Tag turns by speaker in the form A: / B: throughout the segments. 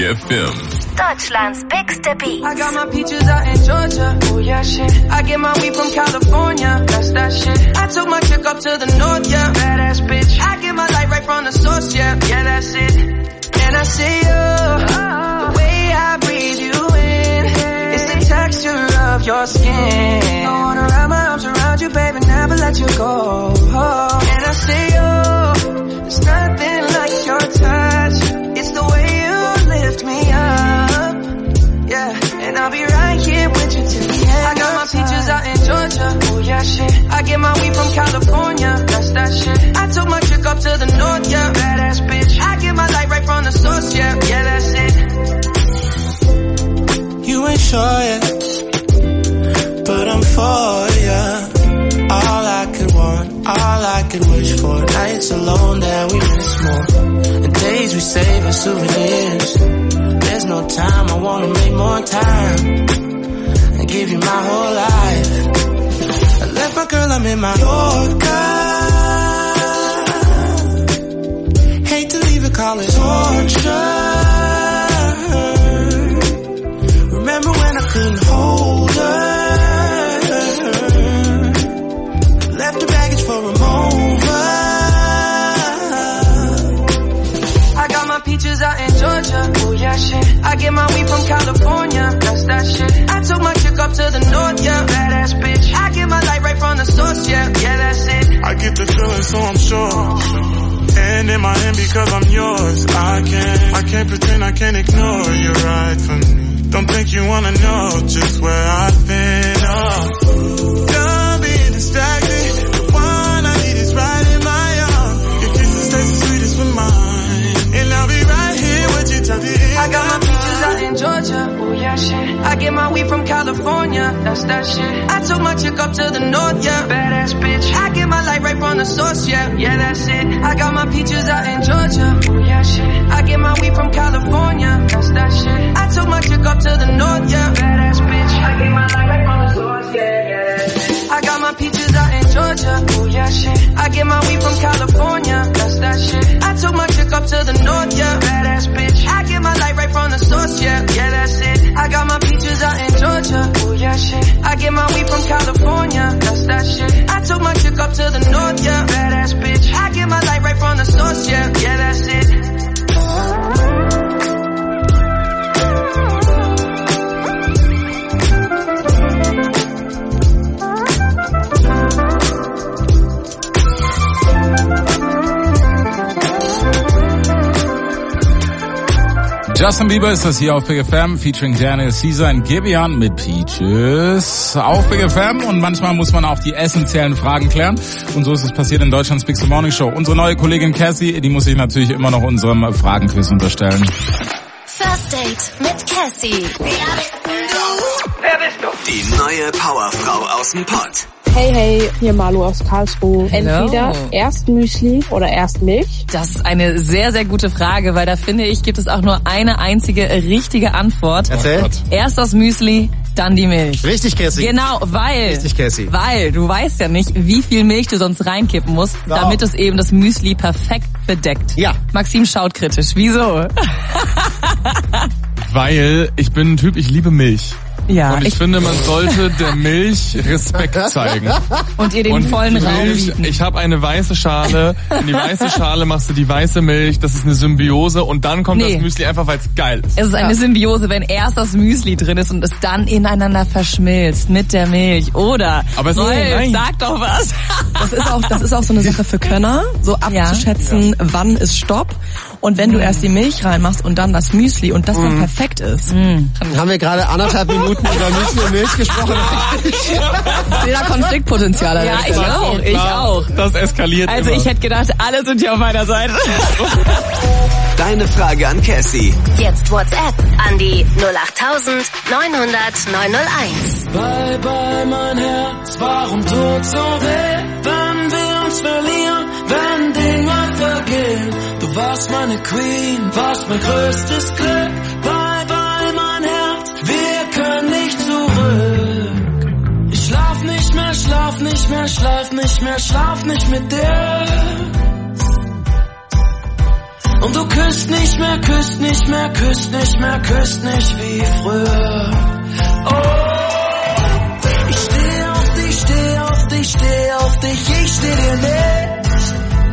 A: FM.
B: Deutschlands biggste Beats.
C: I got my peaches out in Georgia. Oh yeah, shit. I get my weed from California. That's that shit. I took my chick up to the north, yeah. Badass bitch. I get my light right from the source, yeah. Yeah, that's it. And I see you, the way I breathe you in. It's the texture of your skin. I wanna wrap my arms around you, baby, never let you go. And I see you, there's nothing like your touch. It's the way you lift me up, yeah. And I'll be right here with you till the end. I got my peaches out in Georgia, oh yeah, shit. I get my weed from California, that's that shit. I took my chick up to the north, yeah. Badass bitch. I get my light right from the source, yeah. Yeah, that's it.
D: You ain't sure yet, but I'm for ya. All I could want, all I could wish for. Nights alone that we miss more, and days we save as souvenirs. There's no time, I wanna make more time and give you my whole life. I left my girl, I'm in my Yorker. Hate to leave it, call it torture. Remember when I couldn't hold her? Left the baggage for a moment.
C: I got my peaches out in Georgia, oh yeah, shit. I get my weed from California, that's that shit. I took my chick up to the north, yeah. Badass bitch. I get my light right from the source, yeah. Yeah, that's it.
D: I get the feeling, so I'm sure. And in my hand because I'm yours. I can't pretend, I can't ignore. You're right for me. Don't think you wanna know just where I've been. Oh, done being distracted. The one I need is right in my arms. Your kisses taste the sweetest with mine, and I'll be right here with you till the end.
C: I got my peaches out in Georgia, oh yeah, shit. I get my weed from California, that's that shit. I took my chick up to the north, yeah. Badass bitch. I get my light right from the source, yeah. Yeah, that's it. I got my peaches out in Georgia, oh yeah, shit. I get my weed from California, that's that shit. I took my chick up to the north, yeah. Badass bitch. I get my light right from the source, yeah, yeah, that's it. I got my peaches out in Georgia, oh yeah, shit. I get my weed from California, that's that shit. I took my chick up to the north, yeah. Badass bitch. I get my light right from the source, yeah. Yeah, that's it. I got my peaches out in Georgia, oh yeah, shit. I get my weed from California, that's that shit. I took my chick up to the north, yeah. Badass bitch. I get my light right from the source, yeah. Yeah, that's it.
A: Justin Bieber ist das hier auf Big FM, featuring Daniel Caesar und Gibeon mit Peaches auf Big FM. Und manchmal muss man auch die essentiellen Fragen klären. Und so ist es passiert in Deutschlands Big Morning Show. Unsere neue Kollegin Cassie, die muss sich natürlich immer noch unserem Fragenquiz unterstellen.
B: First Date mit Cassie.
E: Wer bist du? Die neue Powerfrau aus dem Pott.
F: Hey, hier Malu aus Karlsruhe. Entweder erst Müsli oder erst Milch?
G: Das ist eine sehr, sehr gute Frage, weil da finde ich, gibt es auch nur eine einzige richtige Antwort.
H: Erzähl.
G: Erst das Müsli, dann die Milch.
H: Richtig, Cassie.
G: Genau,
H: Richtig, Cassie.
G: weil du weißt ja nicht, wie viel Milch du sonst reinkippen musst, damit es eben das Müsli perfekt bedeckt.
H: Ja.
G: Maxim schaut kritisch. Wieso?
I: Weil ich bin ein Typ, ich liebe Milch.
G: Ja,
I: und ich finde, man sollte der Milch Respekt zeigen.
G: Und ihr den vollen Raum bieten.
I: Ich habe eine weiße Schale. In die weiße Schale machst du die weiße Milch. Das ist eine Symbiose. Und dann kommt das Müsli einfach, weil es geil ist.
G: Es ist eine Symbiose, wenn erst das Müsli drin ist und es dann ineinander verschmilzt mit der Milch. Oder?
I: Aber
G: sag doch was.
J: Das ist auch so eine Sache für Könner, so abzuschätzen, wann ist Stopp. Und wenn du erst die Milch reinmachst und dann das Müsli und das dann perfekt ist.
H: Dann haben wir gerade 1,5 Minuten über Müsli und Milch gesprochen.
J: Ich sehe da Konfliktpotenzial.
G: Ja, ich auch.
I: Das eskaliert
G: Also
I: immer.
G: Ich hätte gedacht, alle sind hier auf meiner Seite.
E: Deine Frage an Cassie.
B: Jetzt WhatsApp an die 08000 900 901.
D: Bye bye mein Herz, warum tut so weh, wenn wir uns verlieren, wenn Dinge vergehen. Du warst meine Queen, warst mein größtes Glück. Bye bye mein Herz, wir können nicht zurück. Ich schlaf nicht mehr, schlaf nicht mehr, schlaf nicht mehr, schlaf nicht mit dir.
C: Und du küsst nicht mehr, küsst nicht mehr, küsst nicht mehr, küsst nicht wie früher. Oh, ich steh auf dich, steh auf dich, steh auf dich, ich steh dir nicht.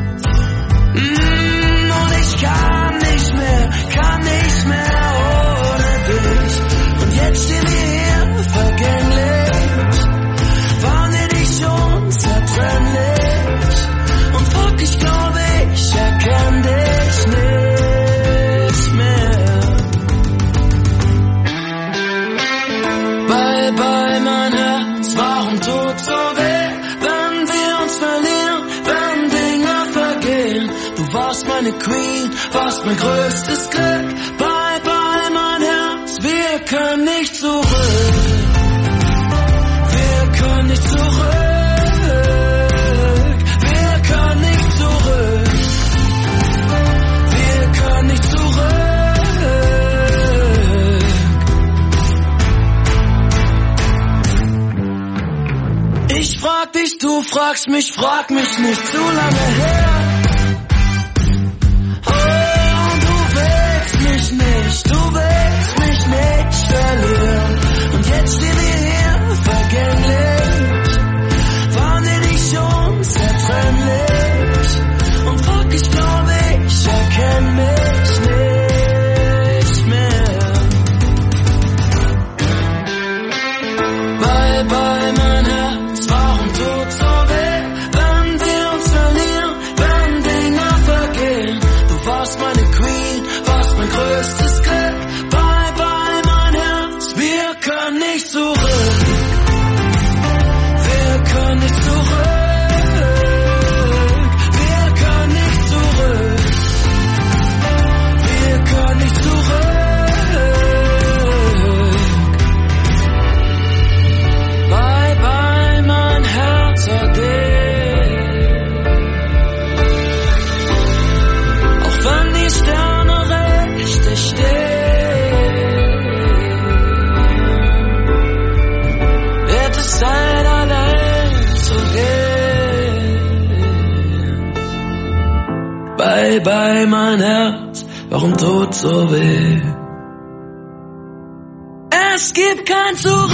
C: Und ich kann nicht mehr ohne dich. Und jetzt stehen wir hier, vergänglich, waren wir nicht unzertrennlich. Und fuck, ich glaube, ich erkenn dich nicht mehr. Bye, bye, mein Herz, warum tut so weh, wenn wir uns verlieren, wenn Dinge vergehen. Du warst meine Queen, warst mein größtes Glück. Bye, bye, mein Herz, wir können nicht zurück. Wir können nicht zurück. Wir können nicht zurück. Wir können nicht zurück. Ich frag dich, du fragst mich, frag mich nicht zu lange her. Du willst mich nicht verlieren. Und jetzt stehen wir hier, vergänglich, waren wir nicht unzertrennlich. Und fuck, ich glaube, ich erkenn mich nicht mehr. Bye, bye, mein Herz, warum tut so weh, wenn wir uns verlieren, wenn Dinge vergehen. Du warst meine Queen, warst mein größtes Glück. Bye, bye, mein Herz, wir können nicht zurück. Wir können nicht zurück. Wir können nicht zurück. Wir können nicht zurück. Bye, bye, mein Herz, ade. Auch wenn die Sterne richtig stehen, wird es Zeit, allein zu gehen. Bye, bye, mein Herz, warum tut so weh? Es gibt kein Zurück.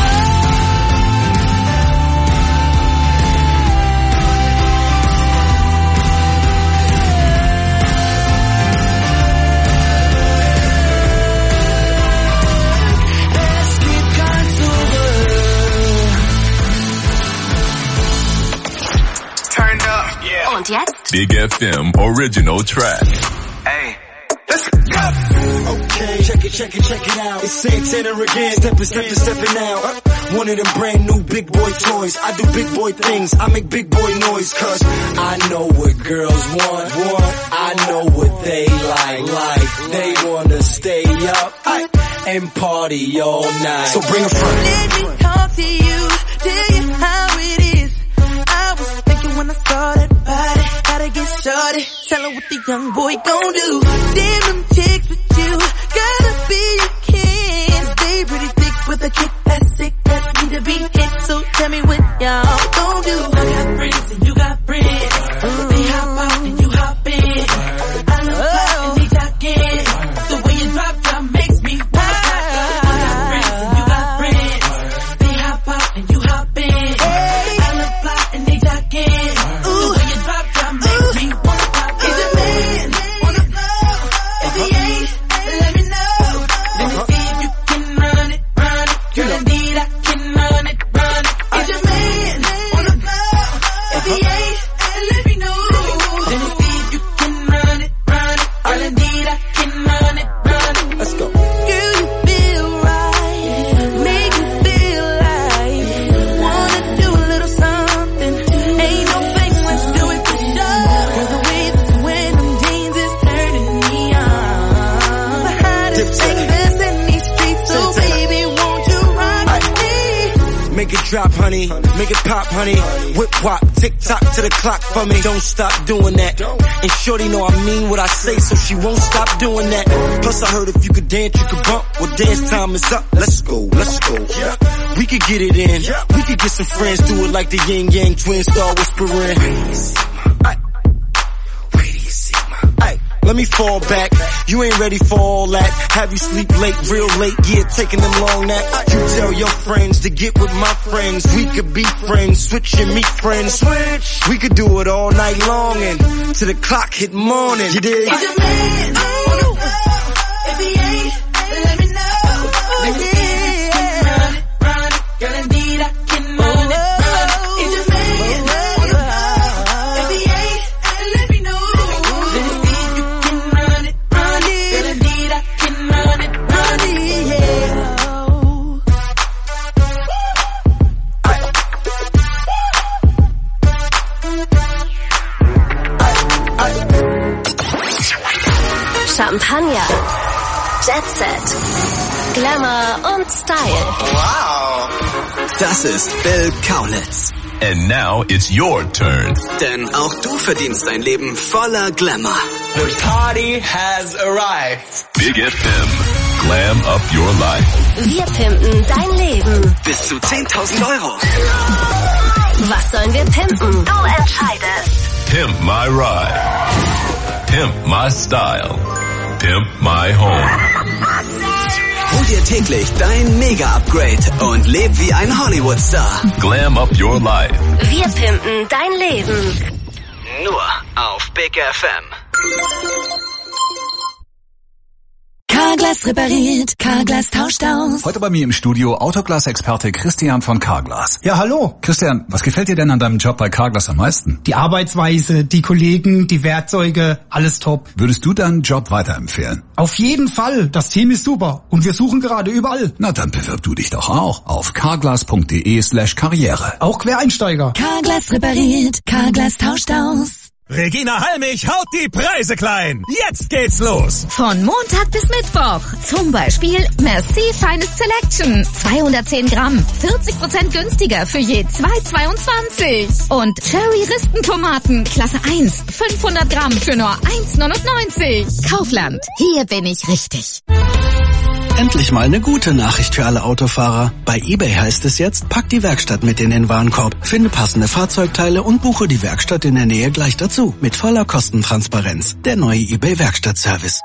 B: Und jetzt?
K: Big FM Original Track.
E: Hey, let's go. Okay, check it out. It's Santana again, stepping out. One of them brand new big boy toys. I do big boy things, I make big boy noise. Cause I know what girls want. I know what they like. They wanna stay up and party all night. So bring a friend.
L: Let me talk to you, tell you how it is. I was thinking when I saw that body, gotta get started. Tell her what the young boy gon' do. Damn them chicks with you, gotta be a kid. They pretty thick with a kick that's sick, that need to be hit. So tell me what y'all gon' do. I got friends and you got friends. They hop out and you hop in. I love pop and they talk in. The way you drop makes me wild. I got friends and you got friends. They hop out and you hop in.
E: Make it drop, honey. Make it pop, honey. Whip wop, tick tock to the clock for me. Don't stop doing that. And shorty know I mean what I say, so she won't stop doing that. Plus I heard if you could dance, you could bump. Well, dance time is up. Let's go, let's go. We could get it in. We could get some friends, do it like the yin yang twins, start whispering. Where do you see my? Let let me fall back. You ain't ready for all that. Have you sleep late, real late, yeah, taking them long naps. You tell your friends to get with my friends. We could be friends, switch and meet friends. Switch. We could do it all night long and till the clock hit morning. You dig?
L: He's a man, if he ain't, let me know. Run it, girl, indeed I can run it. He's a man, if he ain't, let me know. Let me see if you can run it, girl, indeed I can run it, yeah.
B: Champagner, Jet Set, Glamour und Style.
M: Wow, das ist Bill Kaulitz.
K: And now it's your turn.
M: Denn auch du verdienst ein Leben voller Glamour.
N: The party has arrived.
K: Big FM. Glam up your life.
B: Wir pimpen dein Leben.
M: Bis zu 10.000 Euro.
B: Was sollen wir pimpen? Du entscheidest.
K: Pimp my ride. Pimp my style. Pimp my home.
M: Hol dir täglich dein Mega-Upgrade und leb wie ein Hollywood-Star.
K: Glam up your life.
B: Wir pimpen dein Leben.
M: Nur auf Big FM.
O: Carglass repariert, Carglass tauscht aus.
P: Heute bei mir im Studio Autoglas-Experte Christian von Carglass.
Q: Ja, hallo.
P: Christian, was gefällt dir denn an deinem Job bei Carglass am meisten?
Q: Die Arbeitsweise, die Kollegen, die Werkzeuge, alles top.
P: Würdest du deinen Job weiterempfehlen?
Q: Auf jeden Fall. Das Team ist super. Und wir suchen gerade überall.
P: Na, dann bewirb du dich doch auch auf carglass.de/karriere.
Q: Auch Quereinsteiger.
O: Carglass repariert, Carglass tauscht aus.
R: Regina Halmich haut die Preise klein. Jetzt geht's los.
S: Von Montag bis Mittwoch. Zum Beispiel Merci Finest Selection. 210 Gramm. 40% günstiger für je 2,22. Und Cherry Ristentomaten. Klasse 1. 500 Gramm für nur 1,99. Kaufland. Hier bin ich richtig.
M: Endlich mal eine gute Nachricht für alle Autofahrer. Bei eBay heißt es jetzt, pack die Werkstatt mit in den Warenkorb, finde passende Fahrzeugteile und buche die Werkstatt in der Nähe gleich dazu. Mit voller Kostentransparenz. Der neue eBay Werkstattservice.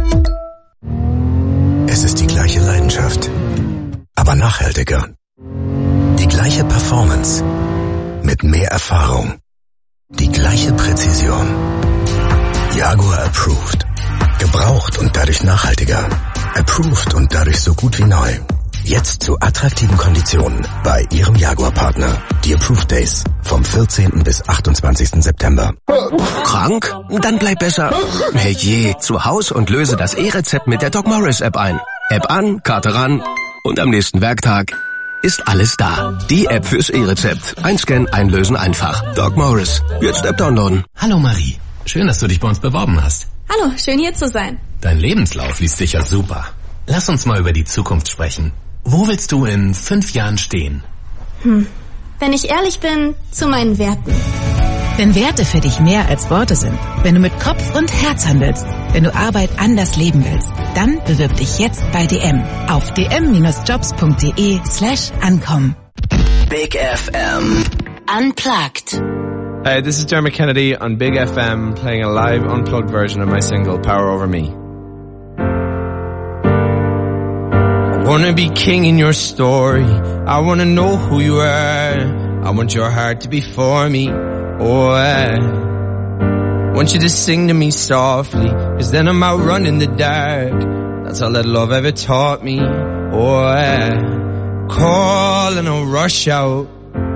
T: Es ist die gleiche Leidenschaft, aber nachhaltiger. Die gleiche Performance mit mehr Erfahrung. Die gleiche Präzision. Jaguar Approved. Gebraucht und dadurch nachhaltiger. Approved und dadurch so gut wie neu. Jetzt zu attraktiven Konditionen bei Ihrem Jaguar-Partner. Die Approved Days vom 14. bis 28. September.
U: Krank? Dann bleib besser herrje zu Haus und löse das E-Rezept mit der Doc Morris App ein. App an, Karte ran und am nächsten Werktag ist alles da. Die App fürs E-Rezept. Einscannen, einlösen, einfach. Doc Morris. Jetzt App downloaden.
V: Hallo Marie. Schön, dass du dich bei uns beworben hast.
W: Hallo, schön hier zu sein.
V: Dein Lebenslauf liest sicher super. Lass uns mal über die Zukunft sprechen. Wo willst du in 5 Jahren stehen?
W: Wenn ich ehrlich bin, zu meinen Werten.
X: Wenn Werte für dich mehr als Worte sind, wenn du mit Kopf und Herz handelst, wenn du Arbeit anders leben willst, dann bewirb dich jetzt bei DM auf dm-jobs.de/ankommen.
M: Big FM.
B: Unplugged.
Y: Hey, this is Dermot Kennedy on Big FM playing a live unplugged version of my single Power Over Me. I wanna be king in your story. I wanna know who you are. I want your heart to be for me. Oh, I want you to sing to me softly, 'cause then I'm out running the dark. That's all that love ever taught me. Oh, I call and I'll rush out.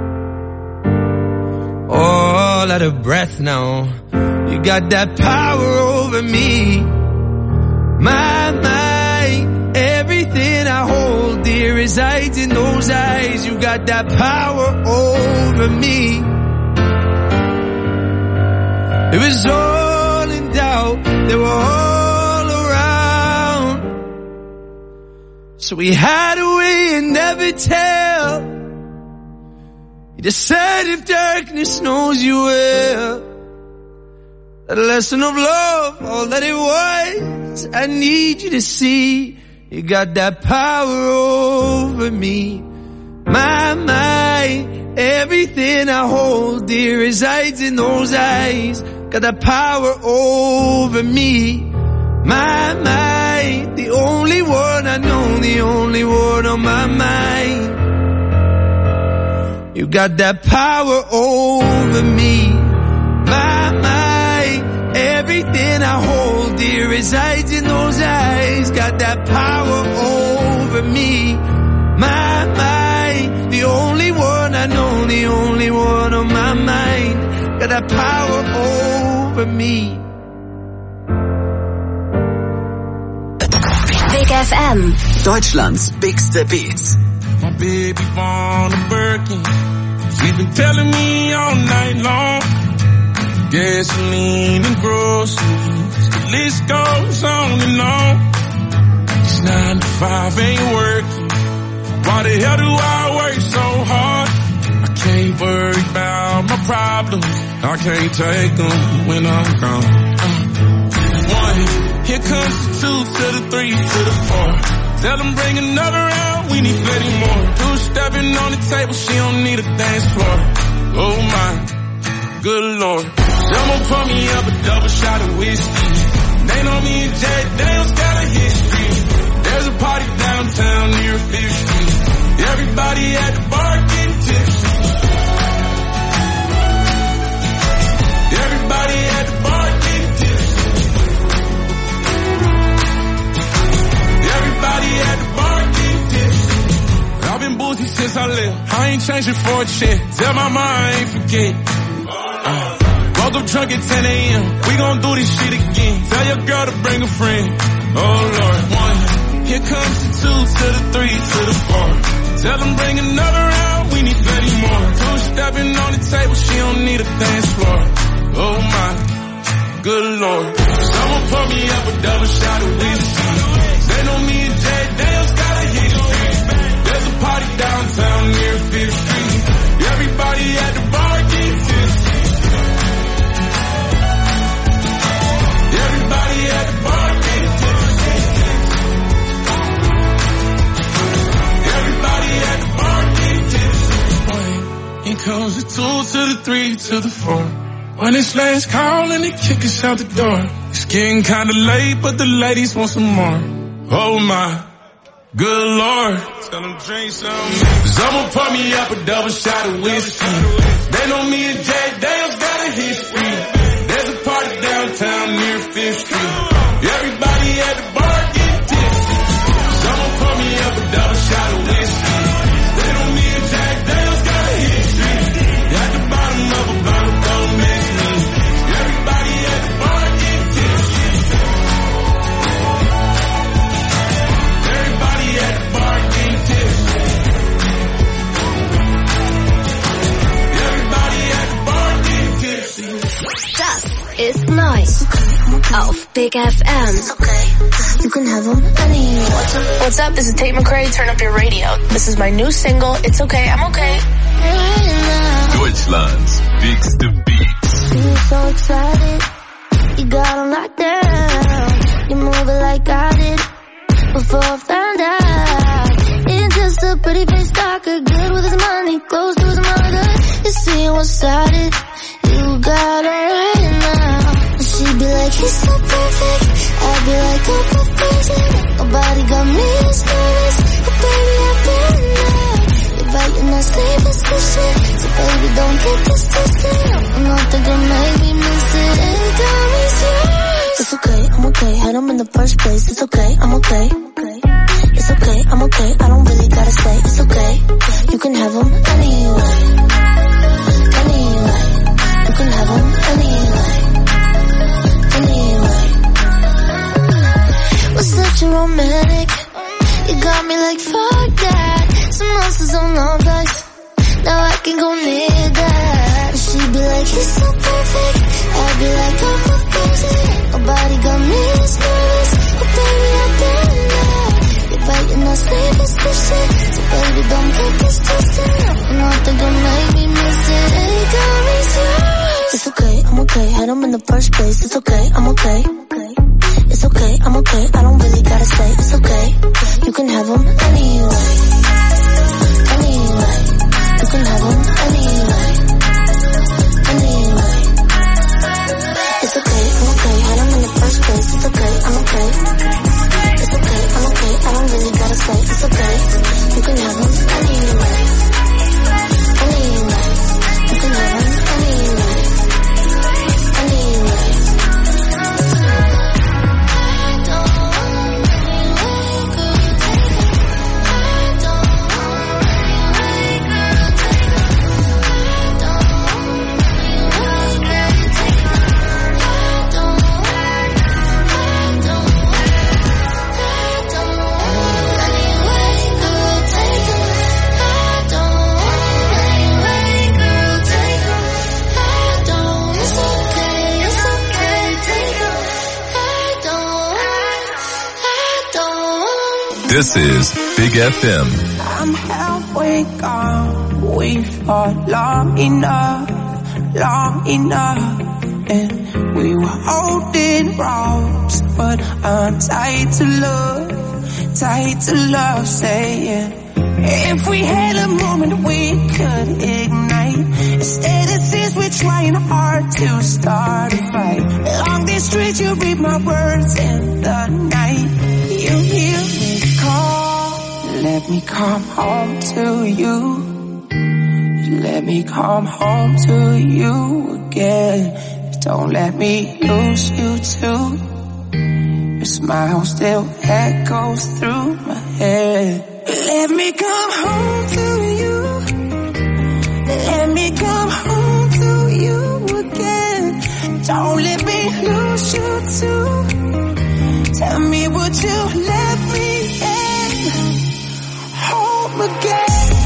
Y: All out of breath now. You got that power over me. My mind, everything I hold dear resides in those eyes. You got that power over me. It was all in doubt, they were all around. So we hide away and never tell. You decide if darkness knows you well. That lesson of love, all that it was. I need you to see, you got that power over me. My mind, everything I hold dear resides in those eyes. got that power over me. My mind, the only one I know, the only one on my mind. You got that power over me. My mind, everything I hold dear resides in those eyes. Got that power over me. My mind, the only one I know, the only one on my mind. Got that power over me.
B: Big FM.
A: Deutschlands bigste Beats.
F: My baby born a Birkin. She's been telling me all night long. Gasoline and groceries. The list goes on and on. This 9 to 5 ain't working. Why the hell do I work so hard? I can't worry about my problems. I can't take them when I'm gone. 1, here comes the 2 to the 3 to the 4. Tell them bring another round, we need plenty more. 2 stepping on the table, she don't need a dance floor. Oh my, good Lord. Someone pour me up a double shot of whiskey. They know me and Jay Dale's got a history. There's a party downtown near 5th Street. Everybody at the bar getting tipsy. Everybody at the bar getting tipsy. Everybody at the bar getting tipsy. I've been boozy since I left. I ain't changing for a check. Tell my mom I ain't forget. Woke up drunk at 10 a.m. We gon' do this shit again. Tell your girl to bring a friend. Oh Lord. 1, here comes the 2 to the 3 to the 4. Tell them bring another round, we need plenty more. 2 stepping on the table, she don't need a dance floor. Oh my, good Lord. Someone pour me up a double shot of whiskey. They know me and Jay Dale's got a history. There's a party downtown near 5th Street. Everybody at the bar getting tipsy. Everybody at the bar getting tipsy. Everybody at the bar getting tipsy. 1, here comes the 2 to the 3 to the 4. When it's last call and they kick us out the door. It's getting kinda late, but the ladies want some more. Oh my, good Lord. Tell them drink some. Someone pour me up a double shot of whiskey. They know me and Jay Dale's got a history. There's a party downtown near 5th Street. Everybody at the bar getting tipsy. Someone pour me up a double shot of whiskey. They know me and Jay Dale's got a history. At the bottom of a bottle, don't mix me. Everybody at the bar getting tipsy. Everybody at the bar getting tipsy. Everybody at the bar getting tipsy.
B: Das ist neu auf Big FM.
W: It's okay, you can have them anyway.
H: What's up? This is Tate McRae. Turn up your radio. This is my new single. It's okay, I'm okay.
K: Deutschlands bigste Beats.
W: You're so excited, you got them locked down. You move it like I did before I found out. It's just a pretty face stalker, good with his money, close to his mother. You see one-sided, you got her right now. She'd be like, he's so perfect, I'd be like, I'm crazy. Nobody got me as nervous, but baby I've been there. You're biting that sleepless shit, so baby don't get this twisted. I'm not thinking maybe miss it, anytime it's yours. It's okay, I'm okay, had him in the first place. It's okay, I'm okay. It's okay, I'm okay, I don't really gotta say. It's okay, you can have him anyway. Anyway, you can have him anyway. Anyway, we're such a romantic. You got me like fuck that. Some monsters on our backs. Now I can go near that. She'd be like, he's so perfect. I'd be like, I'm crazy. Nobody got me as nervous, but baby I've been there. You're biting that sleepless shit, so baby don't get this twisted. I'm not thinking maybe miss it, anytime it's yours. It's okay, I'm okay, had him in the first place. It's okay, I'm okay. It's okay, I'm okay, I don't really gotta say. It's okay, you can have him anyway. Anyway, you can have him anyway. Anyway, it's okay. You can have them anyway. Anyway. You can have them anyway. Anyway.
K: This is Big FM.
L: I'm halfway gone. We fought long enough, and we were holding ropes, but I'm tied to love, saying if we had a moment we could ignite. Instead it seems we're trying hard to start a fight. Along these streets you read my words in the night. You hear me call, let me come home to you. Let me come home to you again. Don't let me lose you too. Your smile still echoes through my head. Let me come home to you. Let me come home to you again. Don't let me lose you too. Tell me, would you let me in home again?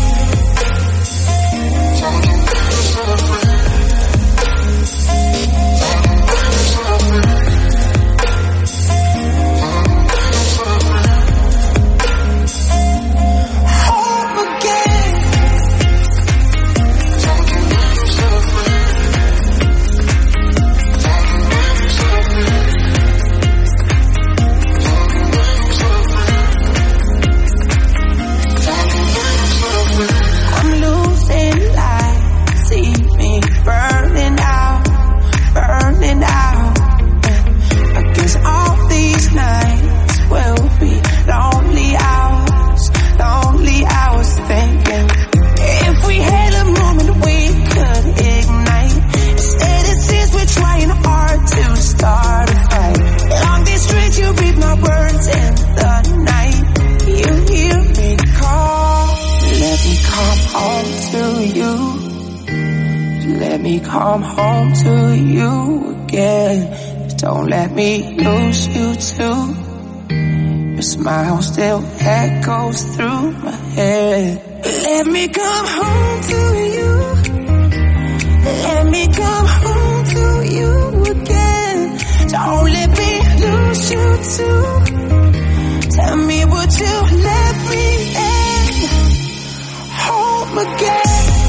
L: Come home to you again. Don't let me lose you too. Your smile still echoes through my head. Let me come home to you. Let me come home to you again. Don't let me lose you too. Tell me, would you let me in home again?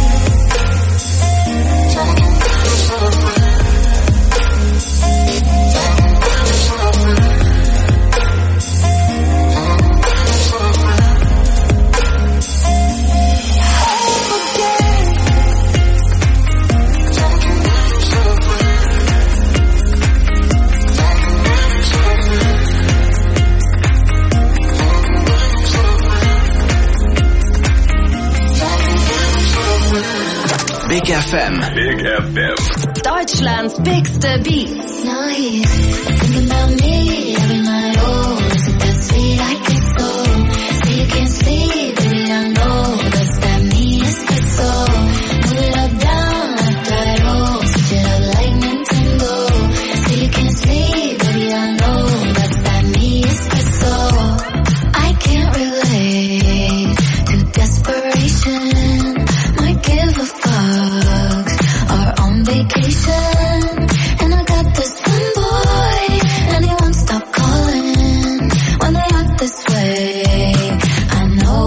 A: Big FM.
K: Big FM.
B: Deutschlands bigste Beats.
W: Now he's thinking about me every night. Oh, is it that sweet I can go? Say you can't sleep, baby, I know that's that me espresso. Move it up, down, left, right, oh, switch it up like Nintendo. Say you can't sleep, baby, I know that's that me espresso. I can't relate to desperation. Might give a fuck. Are on vacation, and I got this one boy, and he won't stop calling when they act this way. I know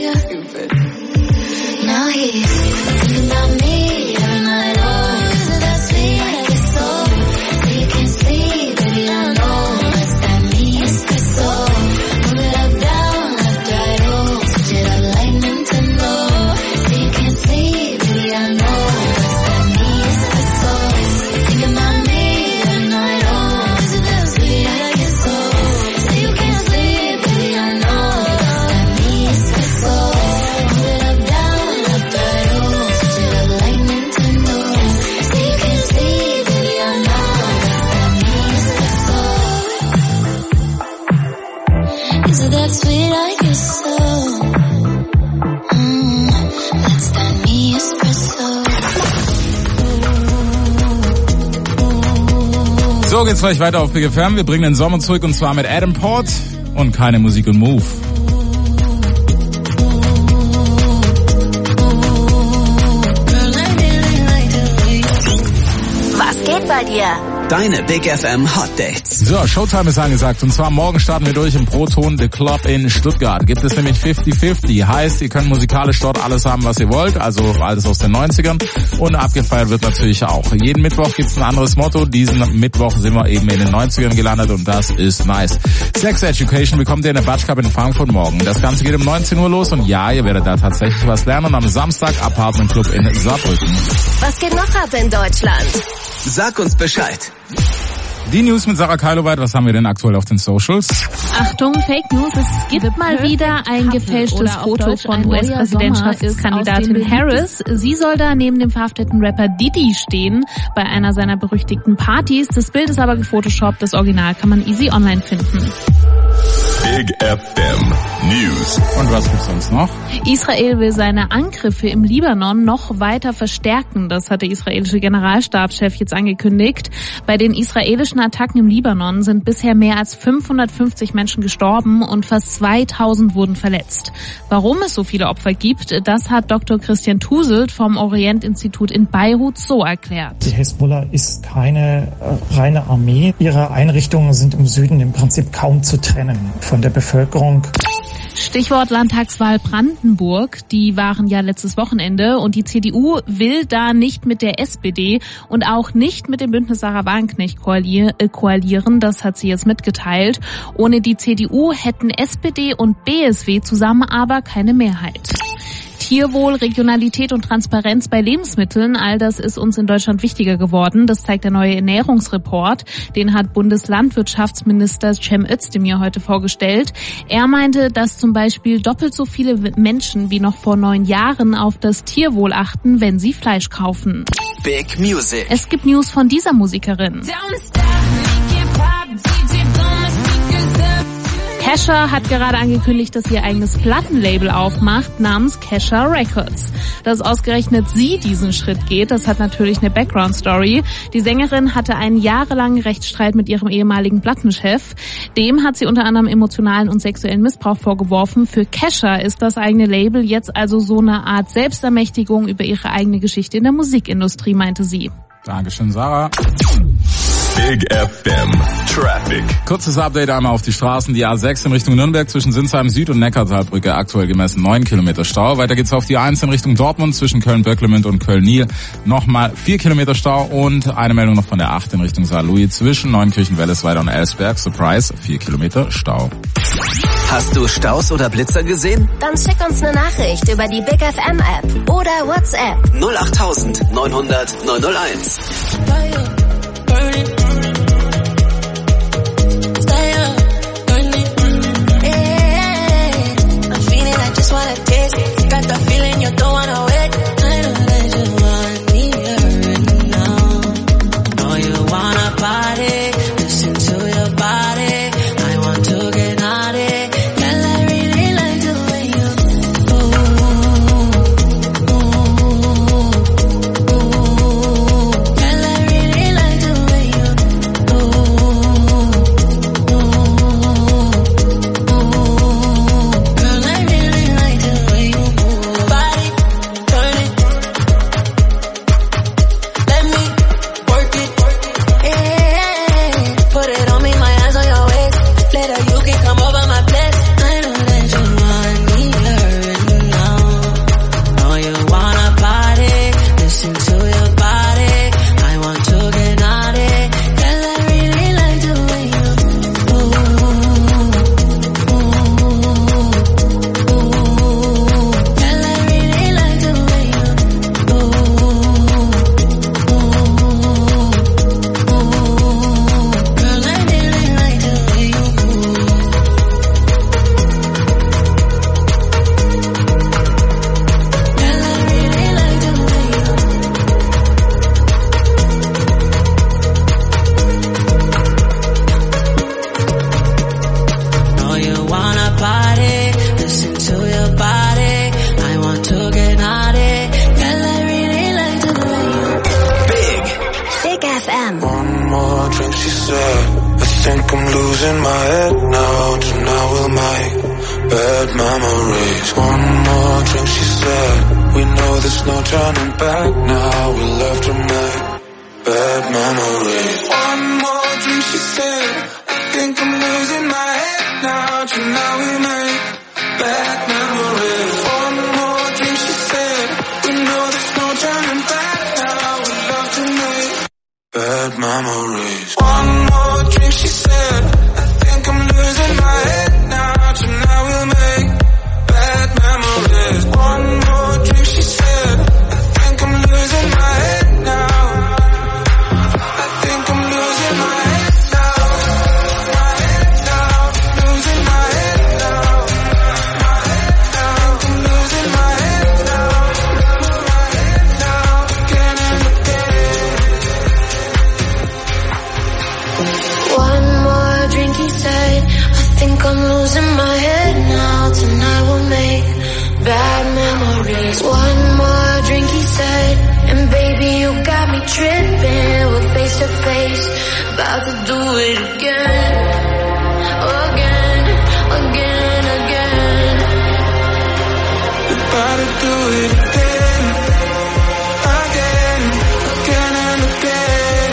W: you're stupid. Now he's thinking about me every night. Oh, isn't that sweet? I guess so. So you can't sleep, baby, I know. It's that me, it's that soul. Move it up, down, left, right, oh. Switch it up like Nintendo. So you can't sleep, baby, I know. It's that me, it's that soul. Thinking about me every night. Oh, isn't that sweet? I guess so. So you can't sleep, baby, I know. It's that me, it's that soul. Move it up, down, left, right, oh. Switch it up like Nintendo. So you can't sleep, baby, I know. It's that me, it's that soul. Is it that sweet? I guess so. That's that me espresso.
F: So geht's gleich weiter auf Big FM. Wir bringen den Sommer zurück und zwar mit Adam Port und keine Musik und Move.
B: Was geht bei dir?
A: Deine Big FM Hot Dates.
F: So, Showtime ist angesagt und zwar morgen starten wir durch im Proton The Club in Stuttgart. Gibt es nämlich 50-50. Heißt, ihr könnt musikalisch dort alles haben, was ihr wollt, also alles aus den 90ern und abgefeiert wird natürlich auch. Jeden Mittwoch gibt's ein anderes Motto. Diesen Mittwoch sind wir eben in den 90ern gelandet und das ist nice. Sex Education bekommt ihr in der Batsch Cup in Frankfurt morgen. Das Ganze geht um 19 Uhr los und ja, ihr werdet da tatsächlich was lernen. Am Samstag Apartment Club in Saarbrücken.
B: Was geht noch ab in Deutschland?
A: Sag uns Bescheid.
F: Die News mit Sarah Keiloweit, was haben wir denn aktuell auf den Socials?
C: Achtung, Fake News, es gibt mal wieder ein gefälschtes Foto von US-Präsidentschaftskandidatin Harris. Sie soll da neben dem verhafteten Rapper Diddy stehen, bei einer seiner berüchtigten Partys. Das Bild ist aber gefotoshoppt, das Original kann man easy online finden.
K: Big FM News.
F: Und was gibt's sonst noch?
C: Israel will seine Angriffe im Libanon noch weiter verstärken. Das hat der israelische Generalstabschef jetzt angekündigt. Bei den israelischen Attacken im Libanon sind bisher mehr als 550 Menschen gestorben und fast 2000 wurden verletzt. Warum es so viele Opfer gibt, das hat Dr. Christian Tuselt vom Orient-Institut in Beirut so erklärt.
D: Die Hisbollah ist keine reine Armee. Ihre Einrichtungen sind im Süden im Prinzip kaum zu trennen von der Bevölkerung.
C: Stichwort Landtagswahl Brandenburg, die waren ja letztes Wochenende und die CDU will da nicht mit der SPD und auch nicht mit dem Bündnis Sarah Wagenknecht koalieren, das hat sie jetzt mitgeteilt. Ohne die CDU hätten SPD und BSW zusammen aber keine Mehrheit. Tierwohl, Regionalität und Transparenz bei Lebensmitteln, all das ist uns in Deutschland wichtiger geworden. Das zeigt der neue Ernährungsreport. Den hat Bundeslandwirtschaftsminister Cem Özdemir heute vorgestellt. Er meinte, dass zum Beispiel doppelt so viele Menschen wie noch vor 9 Jahren auf das Tierwohl achten, wenn sie Fleisch kaufen.
A: Big Music.
C: Es gibt News von dieser Musikerin. Kesha hat gerade angekündigt, dass sie ihr eigenes Plattenlabel aufmacht namens Kesha Records. Dass ausgerechnet sie diesen Schritt geht, das hat natürlich eine Background-Story. Die Sängerin hatte einen jahrelangen Rechtsstreit mit ihrem ehemaligen Plattenchef. Dem hat sie unter anderem emotionalen und sexuellen Missbrauch vorgeworfen. Für Kesha ist das eigene Label jetzt also so eine Art Selbstermächtigung über ihre eigene Geschichte in der Musikindustrie, meinte sie.
F: Dankeschön, Sarah.
K: Big FM Traffic.
F: Kurzes Update einmal auf die Straßen. Die A6 in Richtung Nürnberg zwischen Sinsheim Süd und Neckartalbrücke aktuell gemessen 9 Kilometer Stau. Weiter geht's auf die A1 in Richtung Dortmund zwischen Köln-Böcklemünd und Köln-Niel. Nochmal 4 Kilometer Stau und eine Meldung noch von der 8 in Richtung Saarlouis zwischen Neunkirchen-Wellesweider und Elsberg. Surprise, 4 Kilometer Stau.
A: Hast du Staus oder Blitzer gesehen?
B: Dann schick uns eine Nachricht über die Big FM App oder WhatsApp.
A: 08000 900 901.
E: think I'm losing my head now. Tonight we'll make bad memories. One more drink, she said. We know there's no turning back now. We'll have to make bad memories. One more drink, she said. I think I'm losing my head now. Tonight we make bad memories. One more drink, she said. We know there's no turning back now. We'll have to make bad memories. One more drink, she said. I think I'm losing my head now. Tonight we'll make bad memories. One more drink, she said. I think I'm losing my head now. I think I'm losing my head now. My head now. Losing my head now. My head now. I think I'm losing my head now. My head now. Again and again.
W: One more drink, he said. I think I'm losing my head now. Tonight we'll make bad memories. One more drink, he said. And baby, you got me tripping. We're face to face, about to do it again. Again, again, again.
E: We're about to do it again. Again, again and again.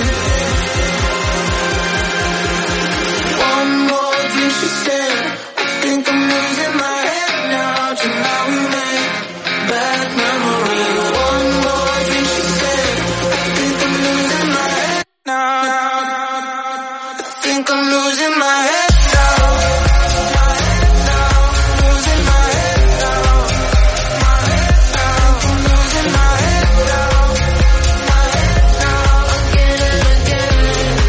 E: One more drink, she said. I think I'm losing my head now. Tonight we make bad memories. One more drink, she said. I think I'm losing my head now. I think I'm losing my head now. My head now. Losing my head now. My head now. I think I'm losing my head now. My head now. Again and again.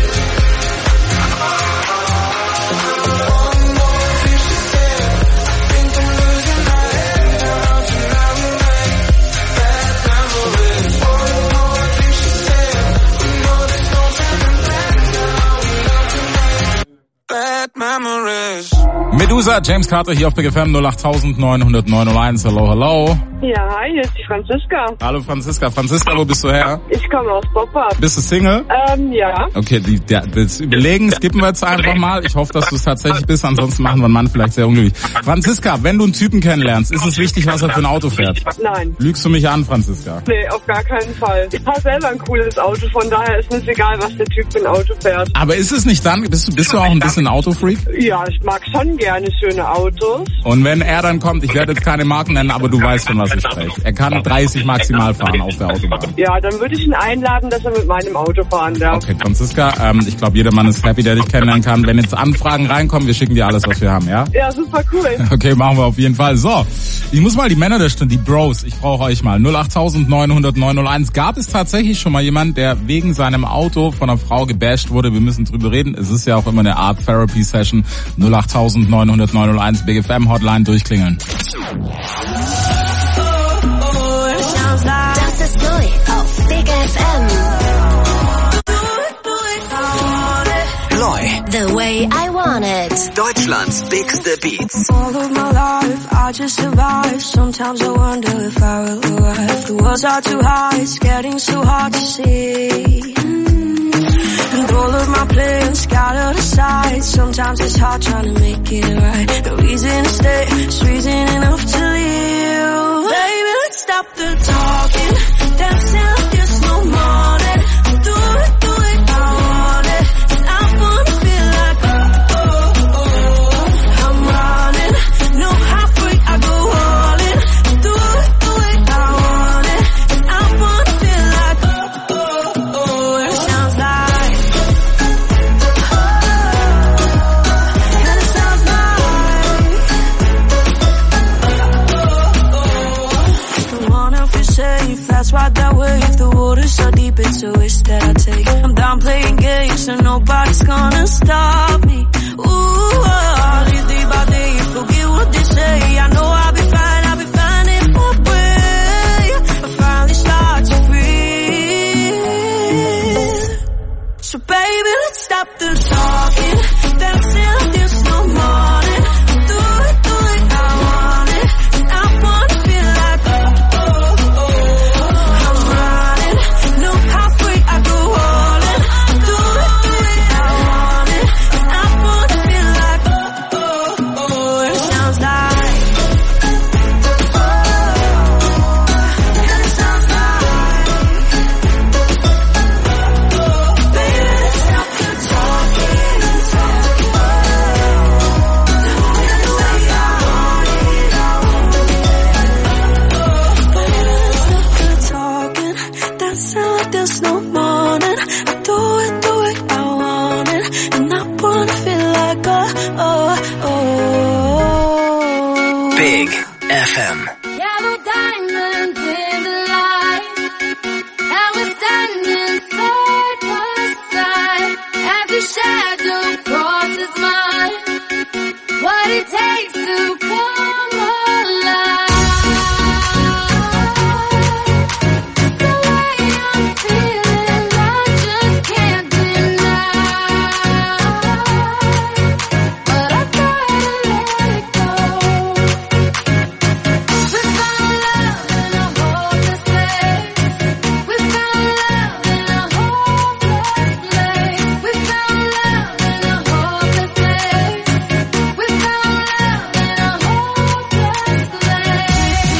E: One more drink, she said. I think I'm losing my head now. Tonight we make bad memories. One more drink, she said. We know there's no turning back now. We love to make bad memories.
G: Medusa, James Carter hier auf Big FM 08900 Hello, hello.
I: Ja, hi, hier ist die Franziska.
G: Hallo Franziska. Franziska, wo bist du her?
I: Ich komme aus Pop-Up.
G: Bist du Single?
I: Ja.
G: Okay, das Überlegen skippen wir jetzt einfach mal. Ich hoffe, dass du es tatsächlich bist, ansonsten machen wir einen Mann vielleicht sehr unglücklich. Franziska, wenn du einen Typen kennenlernst, ist es wichtig, was er für ein Auto fährt?
I: Nein.
G: Lügst du mich an, Franziska?
I: Nee, auf gar keinen Fall. Ich fahre selber ein cooles Auto, von daher ist mir egal, was der Typ für ein Auto fährt.
G: Aber ist es nicht dann, bist du auch ein bisschen Autofreak?
I: Ja, ich mag schon gerne schöne Autos.
G: Und wenn er dann kommt, ich werde jetzt keine Marken nennen, aber du weißt, von was ich spreche. Er kann 30 maximal fahren auf der Autobahn.
I: Ja, dann würde ich ihn einladen, dass er mit meinem Auto fahren darf.
G: Okay, Franziska, ich glaube, jeder Mann ist happy, der dich kennenlernen kann. Wenn jetzt Anfragen reinkommen, wir schicken dir alles, was wir haben, ja?
I: Ja, super cool.
G: Okay, machen wir auf jeden Fall. So, ich muss mal die Männer der Stunde, die Bros, ich brauche euch mal. 08900 Gab es tatsächlich schon mal jemand, der wegen seinem Auto von einer Frau gebasht wurde? Wir müssen drüber reden. Es ist ja auch immer eine Art Therapy-Session. 08900 Big FM Hotline durchklingeln.
W: Das ist neu auf Big FM.
A: Loy.
W: The way I want it.
A: Deutschlands bigste Beats.
L: All of my life, I just survive. Sometimes I wonder if I will arrive. The walls are too high, it's getting so hard to see. And all of my plans scattered aside. Sometimes it's hard trying to make it right. No reason to stay, it's reason enough to leave. Baby, let's stop the talking. Dancing like there's no morning. Do it, I want it. And I wanna feel like, I'm running. No halfway, I go all in. Do it, I want it. And I wanna feel like, it sounds like, and it sounds like, don't wanna feel safe, that's right that way. If the water's so deep, it's a risk that I take. I'm done playing games, so nobody's gonna stop me. Ooh, live day by day, forget what they say. I know I'll be finding my way. I finally start to breathe. So baby, let's stop the talking. Dancing like there's no morning. Do it, I want it. And I wanna feel like, I'm running. No halfway, I go all in. Do it, I want it. And
A: Big FM.
W: Yellow diamonds in the light, and we're standing side by side as the shadow crosses mine. What it takes to come alive. The way I'm feeling, I just can't deny. But I gotta let it go. We found love in a hopeless place. We found love in a hopeless place. We found love in a hopeless place. We found love in a hopeless place.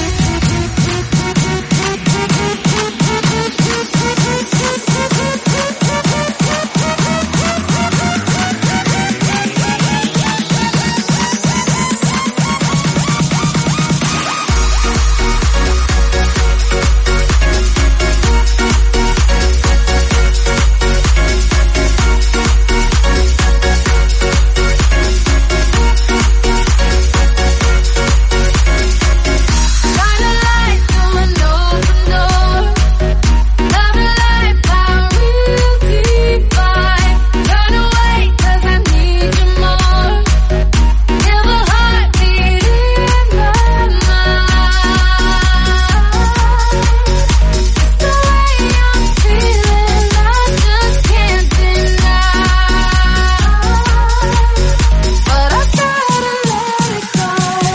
W: Shine a light through an open door. Love and life, our real divine. Turn away 'cause I need you more. Feel the heartbeat in my mind. It's the way I'm feeling, I just can't deny. But I gotta let it go.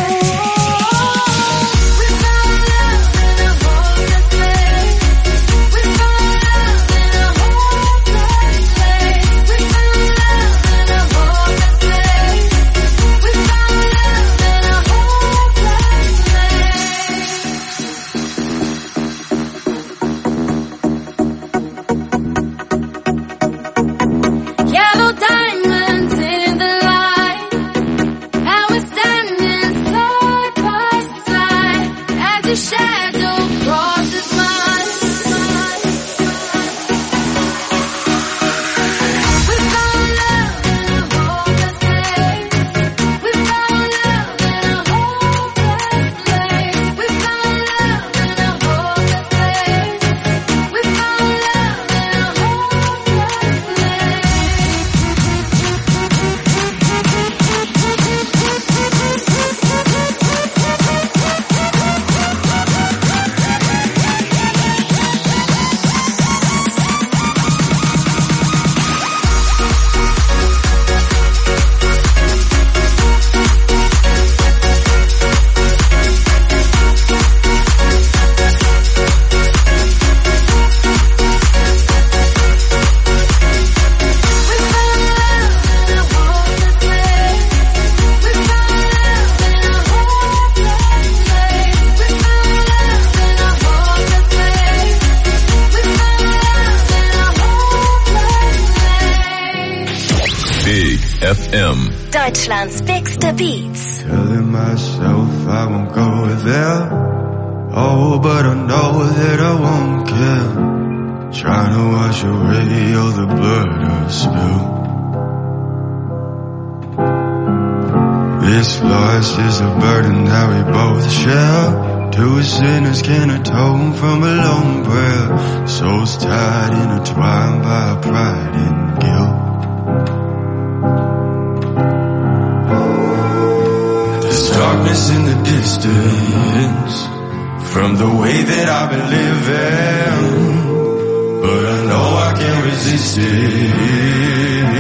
W: We found love in a hopeless place. We found love in a hopeless place. We found love in a hopeless place. We found love in a hopeless place. Yellow diamonds in the light, and we're standing side by side as the shadow crosses mine. We found love in a hopeless place. We found love in a hopeless place. We found love in a hopeless place. We found love in a hopeless
K: Big FM.
B: Deutschlands bigste Beats.
Y: Telling myself I won't go there. Oh, but I know that I won't care. Trying to wash away all the blood I spilled. This loss is a burden that we both share. Two sinners can atone from a lone prayer. Souls tied, intertwined by pride and guilt. There's darkness in the distance from the way that I've been living, but I know I can't resist it.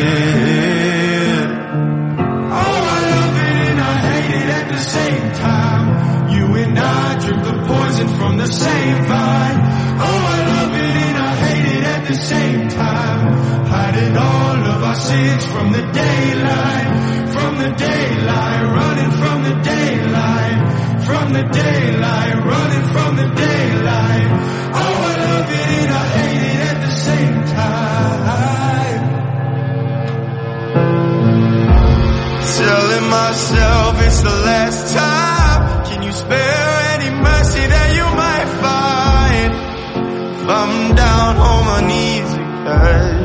Y: Oh, I love it and I hate it at the same time. You and I drink the poison from the same vine. Oh, I love it and I hate it at the same time. Hiding all of our sins from the daylight, from the daylight, running from the daylight, from the daylight, running from the daylight. Oh, I love it and I hate it at the same time. Telling myself it's the last time. Can you spare any mercy that you might find? If I'm down on my knees again.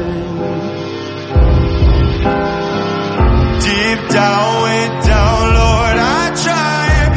Y: Deep down, way down, Lord, I try.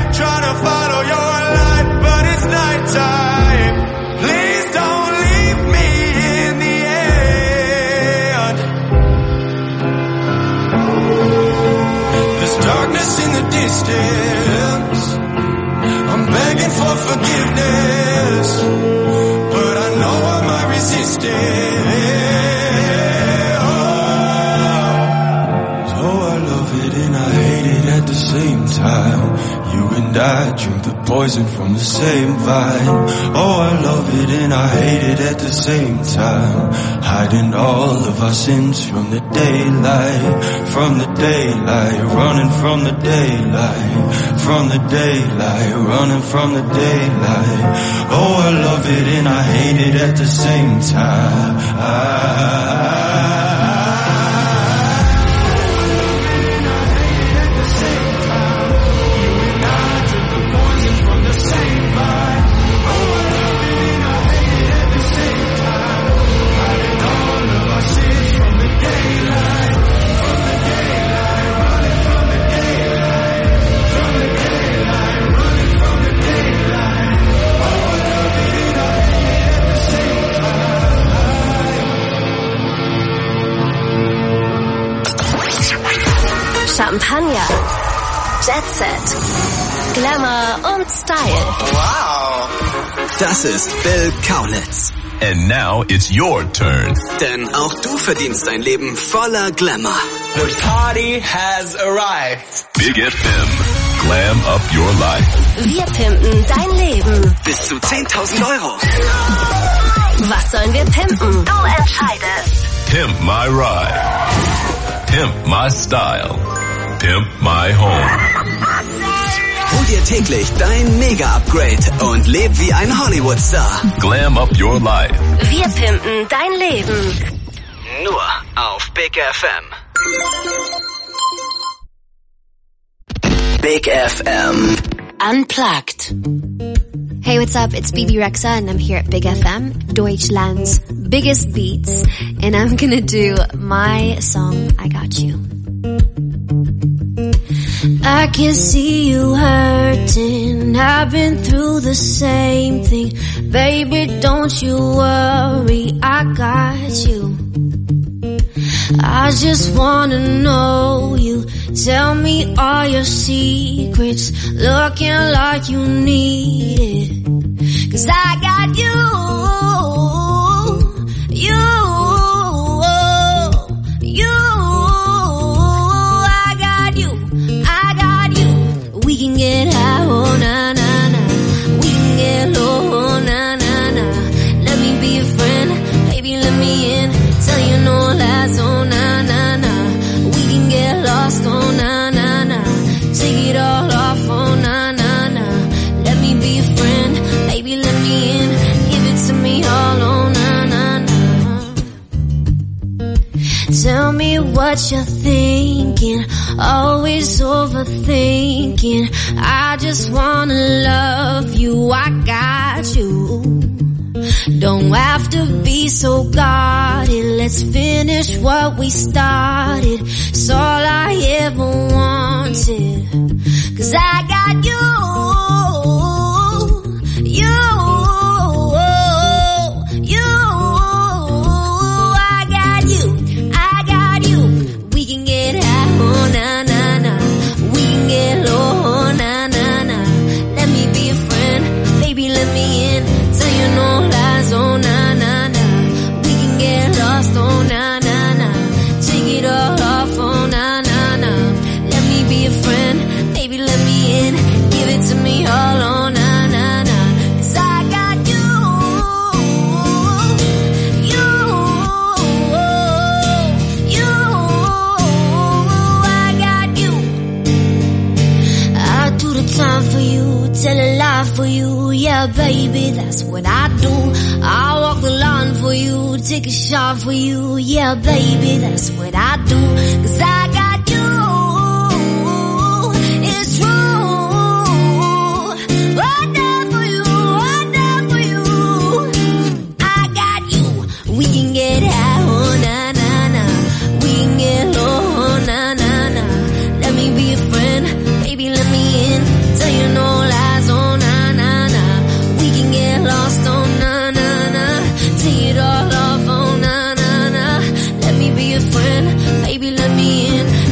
Y: die, drink the poison from the same vine. Oh, I love it and I hate it at the same time. Hiding all of our sins from the daylight, running from the daylight, running from the daylight. Oh, I love it and I hate it at the same time.
B: Champagner, Jet Set, Glamour und Style.
A: Wow! Das ist Bill Kaulitz.
K: And now it's your turn.
A: Denn auch du verdienst ein Leben voller Glamour.
J: The party has arrived.
K: Big FM. Glam up your life.
B: Wir pimpen dein Leben.
A: Bis zu 10.000 €.
B: Was sollen wir pimpen? Du entscheidest.
K: Pimp my ride. Pimp my style. Pimp my home.
A: Hol dir täglich dein Mega-Upgrade und leb wie ein Hollywood-Star.
K: Glam up your life.
B: Wir pimpen dein Leben.
A: Nur auf Big FM. Big FM.
B: Unplugged.
N: Hey, what's up? It's BB Rexa and I'm here at Big FM, Deutschland's biggest beats, and I'm gonna do my song, I Got You. I can see you hurting, I've been through the same thing. Baby, don't you worry, I got you. I just wanna know you, tell me all your secrets, looking like you need it. 'Cause I got you, you. We can get high, oh na na na. We can get low, oh na na na. Let me be a friend, baby, let me in. Tell you no lies, oh na na na. We can get lost, oh na na na. Take it all off, oh na na na. Let me be a friend, baby, let me in. Give it to me all, oh na na na. Tell me what you're thinking, always overthinking. I just wanna love you, I got you. Don't have to be so guarded, let's finish what we started. It's all I ever wanted. 'Cause I got you, you. Yeah, baby, that's what I do. I'll walk the line for you, take a shot for you. Yeah, baby, that's what I do. 'Cause I got you, it's true. I'm down for you, I'm down for you. I got you, we can get high, oh na na na. We can get low, oh na na na. Let me be a friend, baby, let me in. Tell you no lies, oh na na na. Lost, oh na na na. Take it all off, oh na na na. Let me be a friend, baby, let me in.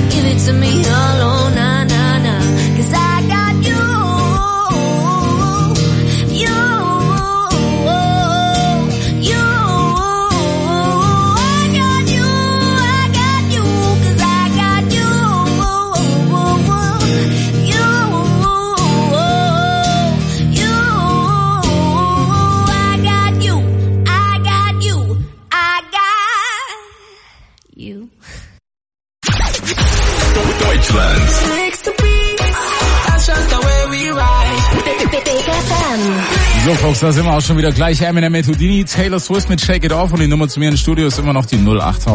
B: Big FM.
G: So, Folks, da sind wir auch schon wieder gleich. Eminem mit Houdini, Taylor Swift mit Shake It Off und die Nummer zu mir im Studio ist immer noch die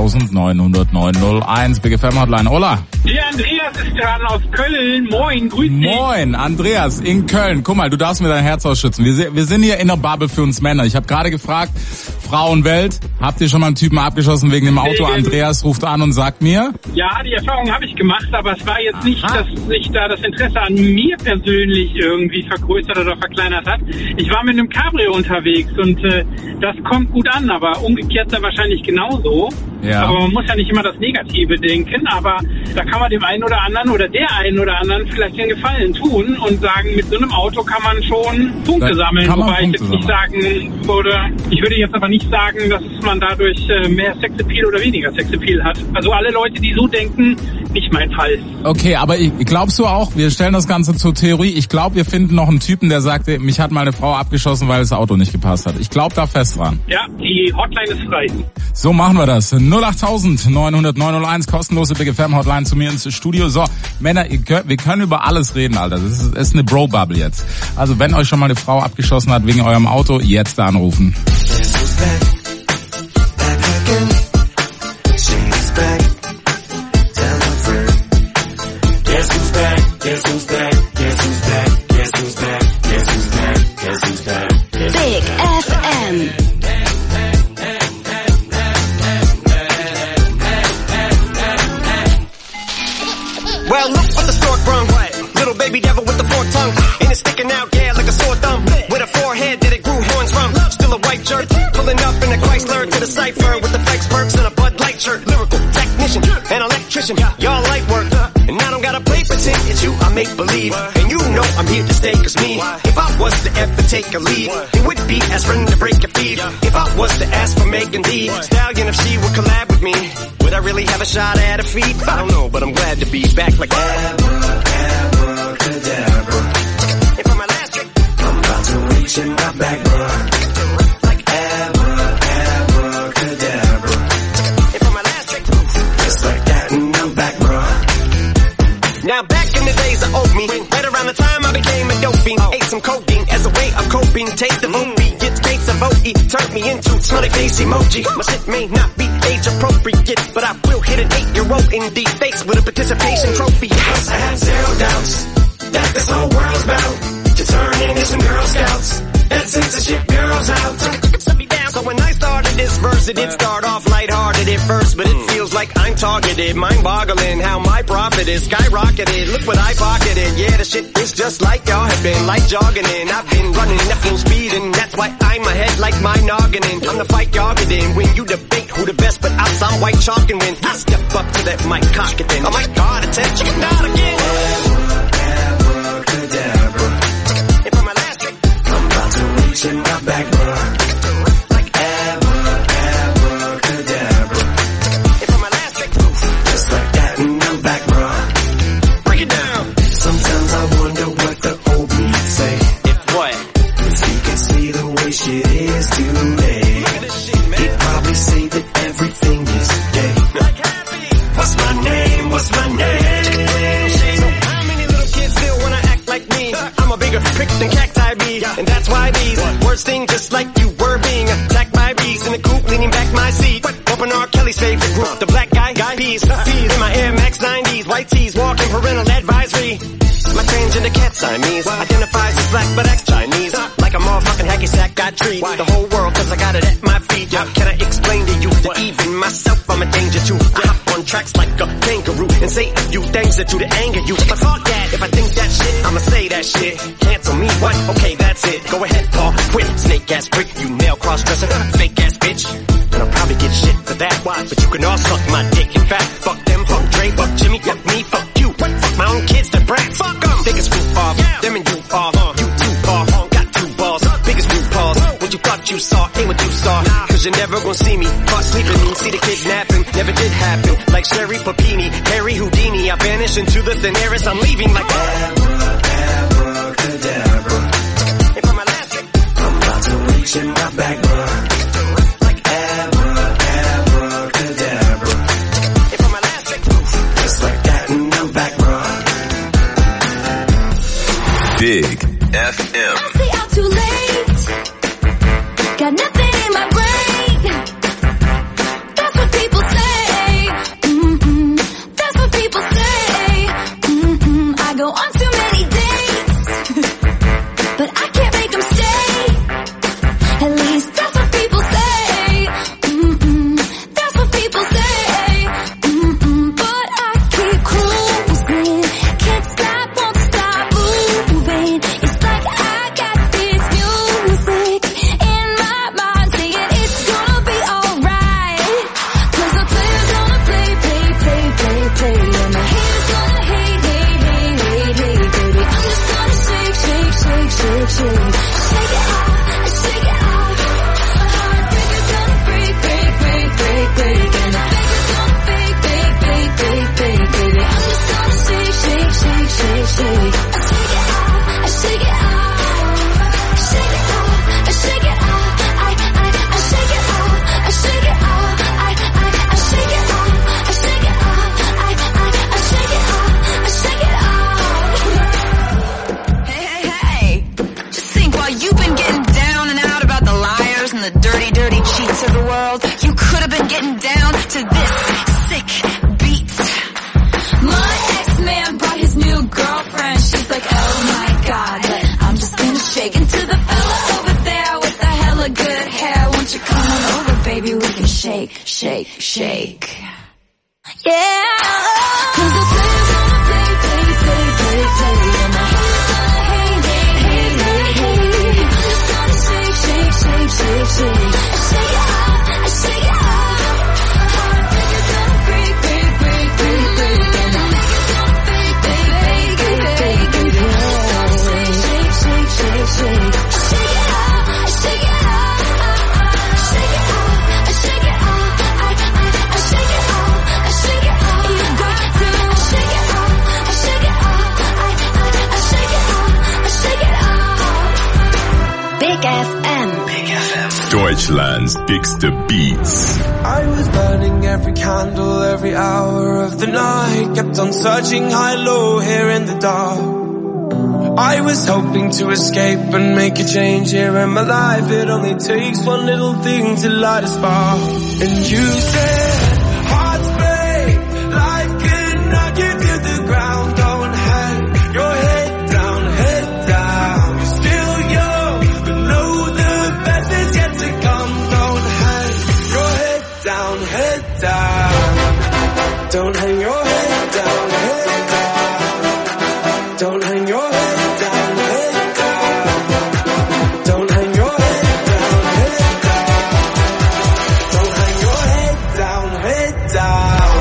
G: 08900 Big FM Hotline. Hola.
O: Ja, Andreas ist dran aus Köln. Moin, grüß dich.
G: Moin, Andreas in Köln. Guck mal, du darfst mir dein Herz ausschützen. Wir sind hier in der Bubble für uns Männer. Ich habe gerade gefragt, Frauenwelt, habt ihr schon mal einen Typen abgeschossen wegen dem Auto? Andreas ruft an und sagt mir.
O: Ja, die Erfahrung habe ich gemacht, aber es war jetzt nicht, dass sich da das Interesse an mir persönlich irgendwie vergrößert oder verkleinert hat. Ich war mit einem Cabrio unterwegs und das kommt gut an, aber umgekehrt dann wahrscheinlich genauso. Ja. Aber man muss ja nicht immer das Negative denken, aber da kann man dem einen oder anderen oder der einen oder anderen vielleicht den Gefallen tun und sagen, mit so einem Auto kann man schon Punkte sammeln. Wobei ich jetzt nicht sagen würde, ich würde jetzt aber nicht sagen, dass man dadurch mehr Sexappeal oder weniger Sexappeal hat. Also alle Leute, die so denken, nicht mein Fall.
G: Okay, aber glaubst du auch, wir stellen das Ganze zur Theorie, ich glaube, wir finden noch einen Typen, der sagte, mich hat mal eine Frau abgeschossen, weil das Auto nicht gepasst hat. Ich glaube da fest dran.
O: Ja, die Hotline ist frei.
G: So machen wir das. 08900 kostenlose Big FM Hotline zu mir ins Studio. So, Männer, wir können über alles reden, Alter. Das ist eine Bro-Bubble jetzt. Also wenn euch schon mal eine Frau abgeschossen hat wegen eurem Auto, jetzt da anrufen.
B: Big FM.
P: Well, look what the stork brung. Little baby devil with the forked tongue. And it's sticking out, yeah, like a sore thumb. With a forehead that it grew horns from. Still a white shirt. Pulling up in a Chrysler to the cypher with the flex perks and a Bud Light shirt. Lyrical technician, an electrician. Y'all light work. And I don't gotta play pretend. It's you I make believe. And you know I'm here to stay, cause me, if I was to ever take a lead, it would be aspirin to break your feet. If I was to ask for Megan Thee Stallion, if she would collab with me, would I really have a shot at her feet? I don't know, but I'm glad to be back like abracadabra. And for my last trick, I'm about to reach in my back, bruh. Like abracadabra. And for my last trick, just like that, and I'm back, bruh. Now back in the days of old me, right around the time I became a dope fiend, ate some codeine as a way of coping. Take the vote beat, get space of vote, turned me into smiley face emoji. My shit may not be age appropriate, but I will hit an 8-year-old in the face with a participation trophy. Yes, I have zero doubts that this whole world's about to turn into some Girl Scouts and censorship girls out. So when I started this verse, it did start off lighthearted at first, but it feels like I'm targeted, mind-boggling how my profit is skyrocketed. Look what I pocketed, yeah, the shit is just like y'all have been, like jogging in. I've been running at full speed, and that's why I'm ahead like my noggin in. I'm the fight y'all get in, when you debate who the best, but I'm some white chalk and win. I step up to that mic, cock it in. Oh my God, attention, chicken out again. Abracadabra. And for my last trick, I'm about to reach in my back, bruh. Shit is today. He'd probably say that everything is gay. What's my name? What's my name? So how many little kids still wanna act like me? I'm a bigger prick than cacti bee, and that's why these words sting just like you were being attacked by bees in the coop, leaning back my seat. Bumping R. Kelly's favorite group, the black guy peas. In my Air Max 90s, white tees, walking parental advisory. My transgender cat Siamese identifies as black but acts Chinese. Like a motherfucking hacky sack, got treat the whole world cause I got it at my feet. How can I explain to you that even myself I'm a danger to? I hop on tracks like a kangaroo and say a few things that do to anger you. But fuck that, if I think that shit, I'ma say that shit. Cancel me, what? Okay, that's it. Go ahead, Paul, quit. Snake ass prick, you nail cross-dresser, fake ass bitch. And I'll probably get shit for that, but you can all suck my dick. In fact, fuck them, fuck Dre, fuck Jimmy, fuck me, fuck you. Fuck my own kids, the brats. Fuck them. Biggest roof off, them and you off. You too far, got two balls. Biggest root balls. What you thought you saw ain't what you saw. Cause you're never gonna see me caught sleeping. Me see the kidnapping, never did happen. Like Sherry Papini, Harry Houdini. I vanish into the thin air as I'm leaving like abracadabra. And for my last trick, I'm about to reach in my back, bruh. Like abracadabra. And for my last trick, just like that, and I'm back, bruh.
K: Big FM.
W: I stay out too late. Got nothing in my brain. That's what people say. That's what people say. I go on too many dates, but I can't make them stay. At least that's what people say. That's what people say. But I keep cruising. Can't stop, won't stop moving. It's like I got this music in my mind saying it's gonna be alright. 'Cause the player's gonna play, play, play, play, play. And the haters gonna hate, hate, hate, hate, hate, baby. I'm just gonna shake, shake, shake, shake, shake. Shake it off, shake it off. Heartbreaker's gonna break, break, break, break, break. And the faker's gonna fake, fake, fake, fake, fake, baby. I'm just gonna shake, shake, shake, shake, shake. I shake it off, shake it off. Shake it off, I shake it off. I shake it off, I shake it off. I shake it off, I shake it off. I shake it off.
Q: Hey, hey, hey. Just think, while you've been getting down and out about the liars and the dirty, dirty cheats of the world, you could have been getting down to this sick beat.
W: My ex-man brought his new girlfriend. She's like, oh my god, but I'm just gonna shake into the fella over there with the hella good hair. Won't you come on over, baby? We can shake, shake, shake. Yeah. 'Cause the player's gonna play, play, play, play, play. And the haters gonna hate, hate, hate, hate, hate. I'm just gonna shake, shake, shake, shake, shake. I shake it off, I shake it off. Heartbreaker's gonna break, break, break, break, break. And the faker's gonna fake, fake, fake, fake, fake, baby. I'm just gonna shake, shake, shake, shake, shake. I shake it off, I shake it off. Shake it off, I shake it off. I shake it off, I shake it off. You got to shake it off, I shake it off. I shake it off, I shake it off.
B: Big FM.
K: Deutschlands bigste Beats.
Y: I was burning every candle, every hour of the night. Kept on searching high, low, here in the dark. I was hoping to escape and make a change here in my life. It only takes one little thing to light a spark. And you said, hearts break, life can knock you to the ground. Don't hang your head down, head down. You're still young, but know the best is yet to come. Don't hang your head down, head down. Don't hang your head down, head down. Don't hang your head down, head down. Don't hang your head down, head down. Don't hang your head down, head down.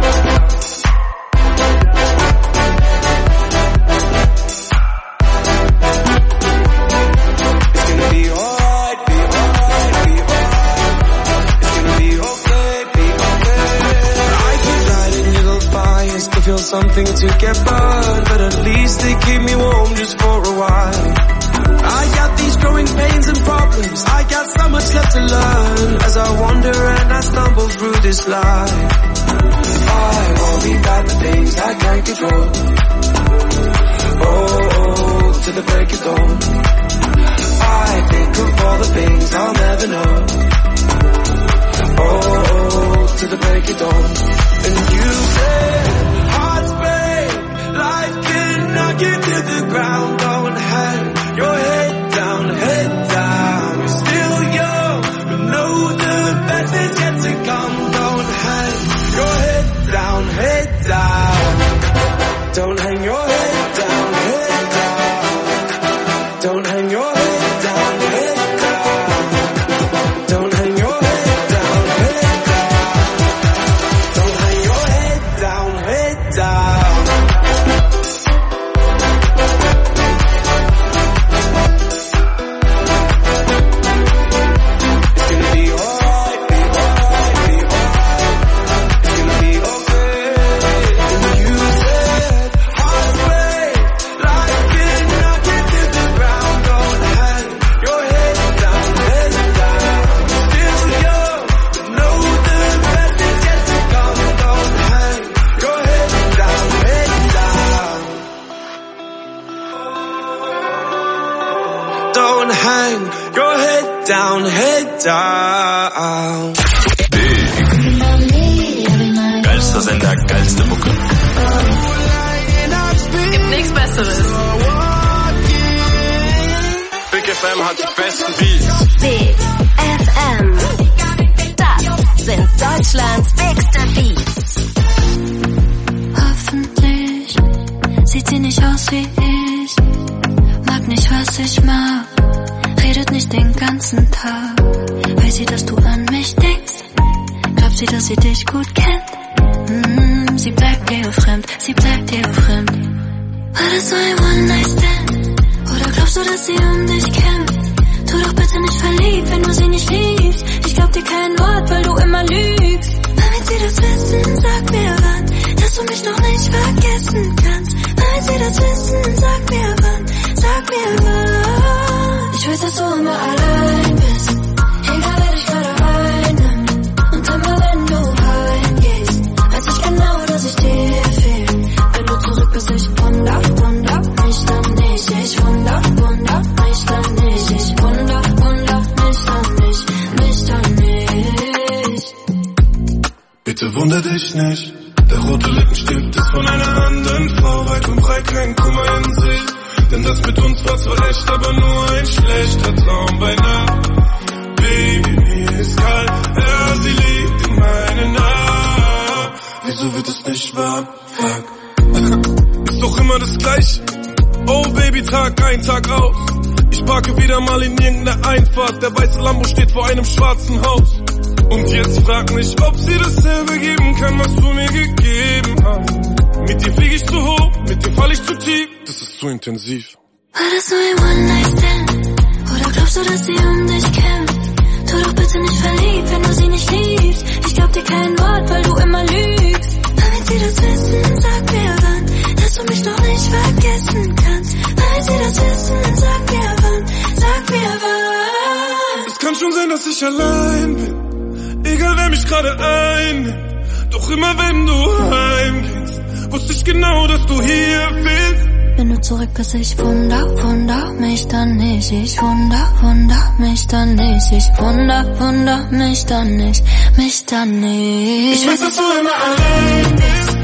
Y: It's gonna be alright, be alright, be alright. It's gonna be okay, be okay. I keep lighting little fires to feel something to get burned, but at least they keep me warm just for a while. I got these growing pains and problems. I got so much left to learn as I wander and I stumble through this life. I worry about the things I can't control. Oh, to the break of dawn. I think of all the things I'll never know. Oh, to the break of dawn. And you said, hearts break, life can knock you to the ground. Don't hang your head down, head down. You're still young, but know the best is yet to come. Don't hang your head down, head down. Don't hang your head down, head down. don't hang your head down, head down.
K: Geilster Sender, geilste Mucke.
Q: Gibt nichts Besseres.
Y: Big FM hat die besten Beats.
B: Big FM. Das sind Deutschlands bigste Beats.
R: Hoffentlich sieht sie nicht aus wie ich. Mag nicht, was ich mag. Redet nicht den ganzen Tag. Weiß sie, dass du an mich denkst? Glaubt sie, dass sie dich gut kennt? Sie bleibt dir fremd, sie bleibt dir fremd. War das so ein One-Night-Stand? Oder glaubst du, dass sie um dich kämpft? Tu doch bitte nicht verliebt, wenn du sie nicht liebst. Ich glaub dir kein Wort, weil du immer lügst. Wenn sie das wissen, sag mir wann, dass du mich noch nicht vergessen kannst. Wenn sie das wissen, sag mir wann, sag mir wann. Ich weiß, dass du immer allein bist, egal wer dich gerade einnimmt. Und immer wenn du heimgehst, weiß ich genau, dass ich dir fehl. Wenn du zurück bist, ich wunder mich dann nicht. Ich wunder mich dann nicht. Ich wunder mich dann nicht.
Y: Bitte wunder dich nicht. Der rote Lippenstift ist von einer anderen Frau. Weit und breit kein Kummer in sich. Denn das mit uns war zwar echt, aber nur ein schlechter Traum bei Nacht. Baby, mir ist kalt, ja, sie liegt in meinen Armen. Wieso wird es nicht wahr? Fuck. Ist doch immer das Gleiche. Oh Baby, Tag ein, Tag aus. Ich parke wieder mal in irgendeiner Einfahrt. Der weiße Lambo steht vor einem schwarzen Haus. Und jetzt frag mich, ob sie dasselbe geben kann, was du mir gegeben hast. Mit dir flieg ich zu hoch, mit dir fall ich zu tief. Das ist zu intensiv.
R: War das so ein One-Night-Stand? Oder glaubst du, dass sie um dich kämpft? Tu doch bitte nicht verliebt, wenn du sie nicht liebst. Ich glaub dir kein Wort, weil du immer lügst. Wenn sie das wissen, sag mir wann, dass du mich noch nicht vergessen kannst. Wenn sie das wissen, sag mir wann, sag mir wann.
Y: Es kann schon sein, dass ich allein bin, egal wer mich gerade einnimmt. Doch immer wenn du heimgehst, wusste ich genau, dass du hier bist.
R: Wenn du zurück bist, ich wunder mich dann nicht. Ich wunder mich dann nicht. Ich wunder mich dann nicht, mich dann nicht.
Y: Ich weiß, dass du immer allein bist,